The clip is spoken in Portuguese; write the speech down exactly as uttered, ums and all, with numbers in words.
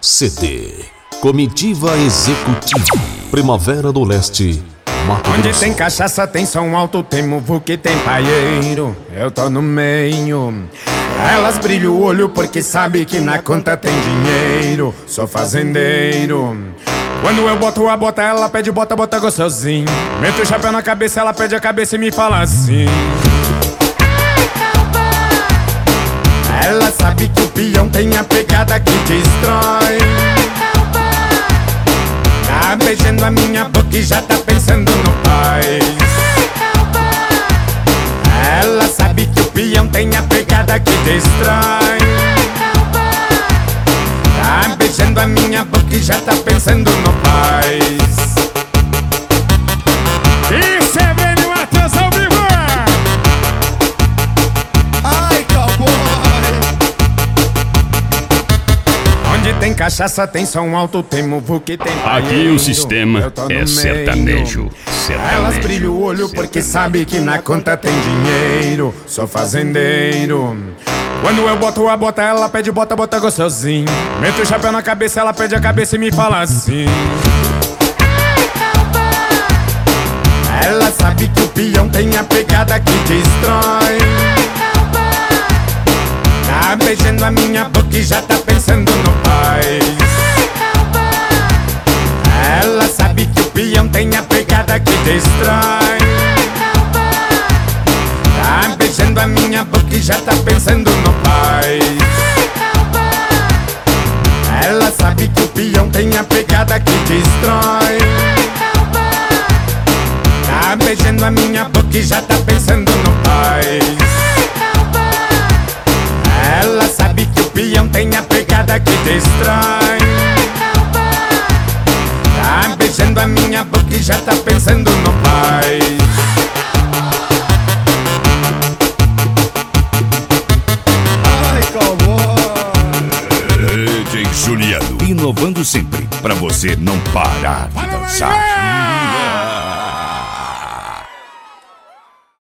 C D Comitiva Executiva Primavera do Leste, Mato Onde Grosso. tem cachaça, tem som alto, tem muvuca e tem paieiro. Eu tô no meio. Elas brilham o olho porque sabe que na conta tem dinheiro. Sou fazendeiro. Quando eu boto a bota, ela pede bota, bota gostosinho. Meto o chapéu na cabeça, ela pede a cabeça e me fala assim: ela sabe que o peão tem a pegada que destrói. Tá beijando a minha boca e já tá pensando no pai. Ela sabe que o peão tem a pegada que destrói. Tá beijando a minha boca e já tá pensando no pai. Isso é bem no Matheus ao vivo. Ai, cowboy! Onde tem cachaça, tem som alto, tem muvuca e tem paieiro. Aqui o sistema Eu tô no é meio. sertanejo. Elas Sertanejo. brilham o olho porque sabe que na conta tem dinheiro. Sou fazendeiro. Quando eu boto a bota, ela pede bota, bota gostosinho. Meto o chapéu na cabeça, ela pede a cabeça e me fala assim: ela sabe que o peão tem a pegada que destrói. Tá beijando a minha boca e já tá pensando no pai. Ela sabe que o peão tem a pegada que destrói. Tá beijando a minha boca e já tá pensando no pai. Ela sabe que o peão tem a pegada que destrói. Tá beijando a minha boca e já tá pensando no pai. Ela sabe que o peão tem a pegada que destrói. Tá beijando a minha boca e já tá pensando no pai. Ai, cowboy! D J Juliano, inovando sempre, pra você não parar de dançar.